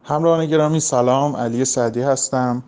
همراهان گرامی سلام، علی سعدی هستم.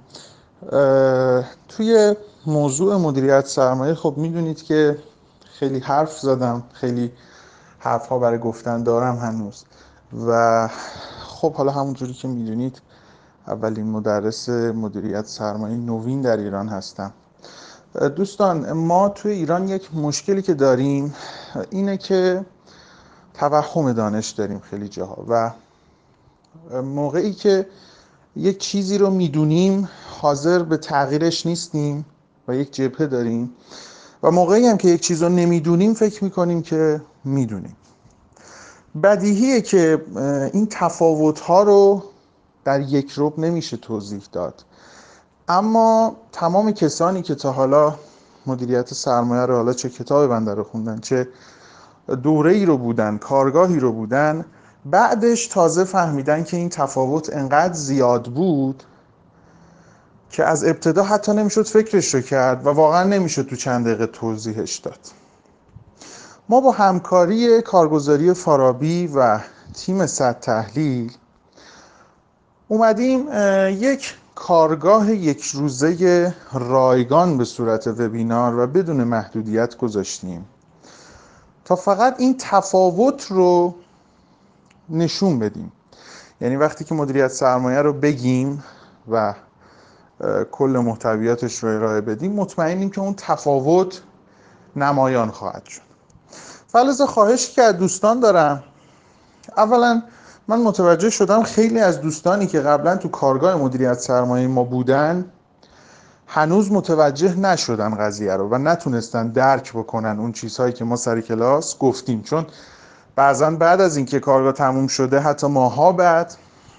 توی موضوع مدیریت سرمایه خب میدونید که خیلی حرف زدم، خیلی حرف ها برای گفتن دارم هنوز و خب حالا همونجوری که میدونید اولین مدرس مدیریت سرمایه نوین در ایران هستم. دوستان، ما توی ایران یک مشکلی که داریم اینه که توهم دانش داریم خیلی جاها و موقعی که یک چیزی رو میدونیم حاضر به تغییرش نیستیم و یک جبهه داریم و موقعی هم که یک چیز رو نمیدونیم فکر میکنیم که میدونیم. بدیهیه که این تفاوت‌ها رو در یک ربع نمیشه توضیح داد، اما تمام کسانی که تا حالا مدیریت سرمایه رو، حالا چه کتاب بنده رو خوندن، چه دوره‌ای رو بودن، کارگاهی رو بودن، بعدش تازه فهمیدن که این تفاوت انقدر زیاد بود که از ابتدا حتی نمیشد فکرش رو کرد و واقعا نمیشد تو چند دقیقه توضیحش داد. ما با همکاری کارگزاری فارابی و تیم صد تحلیل اومدیم یک کارگاه یک روزه رایگان به صورت وبینار و بدون محدودیت گذاشتیم تا فقط این تفاوت رو نشون بدیم. یعنی وقتی که مدیریت سرمایه رو بگیم و کل محتویاتش رو ارائه بدیم، مطمئنیم که اون تفاوت نمایان خواهد شد. فلذا خواهش که از دوستان دارم، اولا من متوجه شدم خیلی از دوستانی که قبلا تو کارگاه مدیریت سرمایه ما بودن هنوز متوجه نشدن قضیه رو و نتونستن درک بکنن اون چیزهایی که ما سر کلاس گفتیم، چون بعضا بعد از اینکه کارگاه تموم شده، حتی ماها بعد،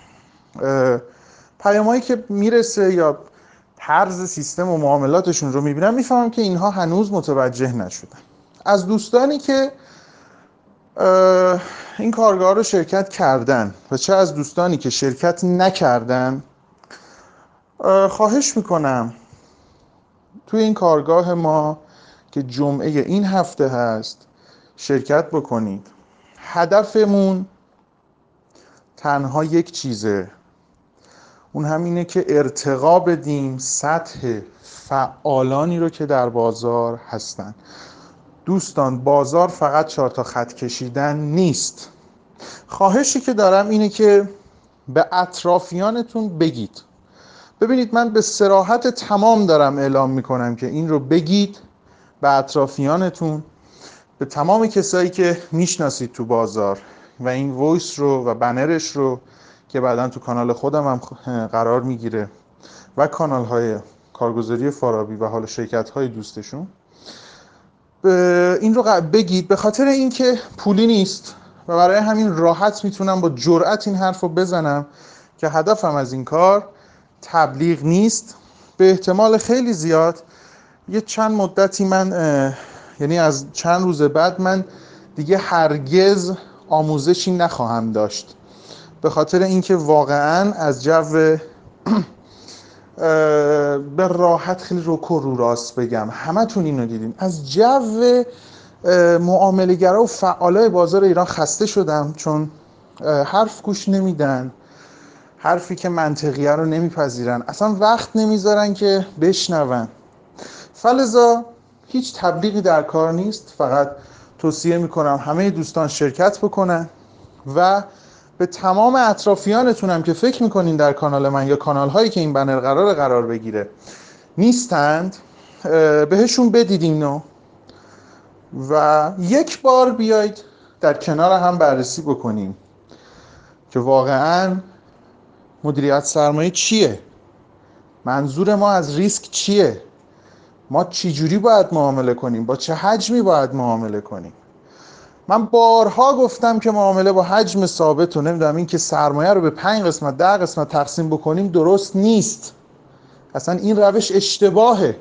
پیامایی که میرسه یا طرز سیستم و معاملاتشون رو میبینم، میفهمم که اینها هنوز متوجه نشدن. از دوستانی که این کارگاه رو شرکت کردن و چه از دوستانی که شرکت نکردن، خواهش میکنم توی این کارگاه ما که جمعه این هفته هست شرکت بکنید. هدفمون تنها یک چیزه، اون همینه که ارتقا بدیم سطح فعالانی رو که در بازار هستن. دوستان، بازار فقط 4 تا خط کشیدن نیست. خواهشی که دارم اینه که به اطرافیانتون بگید. ببینید، من به صراحت تمام دارم اعلام میکنم که این رو بگید به اطرافیانتون، به تمام کسایی که میشناسید تو بازار و این وایس رو و بنرش رو که بعداً تو کانال خودم هم قرار میگیره و کانال های کارگزاری فارابی و حالا شرکت های دوستشون، این رو بگید، به خاطر اینکه پولی نیست و برای همین راحت میتونم با جرأت این حرف رو بزنم که هدفم از این کار تبلیغ نیست. به احتمال خیلی زیاد یه چند مدتی من، یعنی از چند روز بعد، من دیگه هرگز آموزشی نخواهم داشت، به خاطر اینکه واقعا از جو به راحت، خیلی رو راست بگم، همتون اینو دیدین، از جو معامله‌گرا و فعالای بازار ایران خسته شدم، چون حرف گوش نمیدن، حرفی که منطقیه رو نمیپذیرن، اصلا وقت نمیذارن که بشنون. فلذا هیچ تبلیغی در کار نیست، فقط توصیه میکنم همه دوستان شرکت بکنن و به تمام اطرافیانتونم که فکر میکنین در کانال من یا کانال هایی که این بنر قرار بگیره نیستند، بهشون بدید اینو و یک بار بیاید در کنار هم بررسی بکنیم که واقعا مدیریت سرمایه چیه، منظور ما از ریسک چیه، ما چی جوری باید معامله کنیم، با چه حجمی باید معامله کنیم. من بارها گفتم که معامله با حجم ثابت و نمیدونم این که سرمایه رو به 5 قسمت 10 قسمت تقسیم بکنیم درست نیست، اصلا این روش اشتباهه.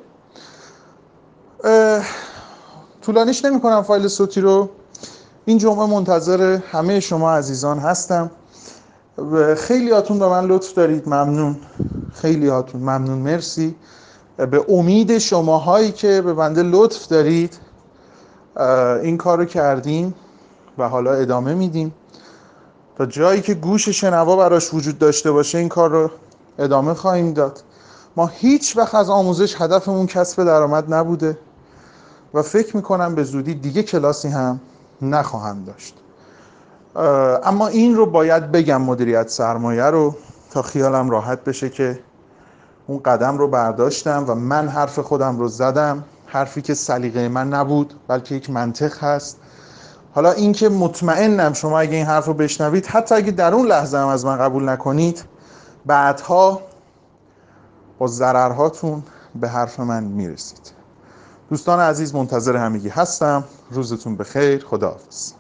طولانیش نمی کنم فایل صوتی رو. این جمعه منتظر همه شما عزیزان هستم. خیلی هاتون به من لطف دارید، ممنون، خیلی هاتون ممنون، مرسی. به امید شماهایی که به بنده لطف دارید این کارو کردیم و حالا ادامه میدیم. تا جایی که گوش شنوا براش وجود داشته باشه این کار رو ادامه خواهیم داد. ما هیچ وقت از آموزش هدفمون کسب درآمد نبوده و فکر میکنم به زودی دیگه کلاسی هم نخواهم داشت. اما این رو باید بگم مدیریت سرمایه رو تا خیالم راحت بشه که اون قدم رو برداشتم و من حرف خودم رو زدم، حرفی که سلیقه من نبود بلکه یک منطق هست. حالا این که مطمئنم شما اگه این حرف رو بشنوید، حتی اگه در اون لحظه هم از من قبول نکنید، بعدها با ضررهاتون به حرف من میرسید. دوستان عزیز منتظر همگی هستم. روزتون بخیر. خداحافظ.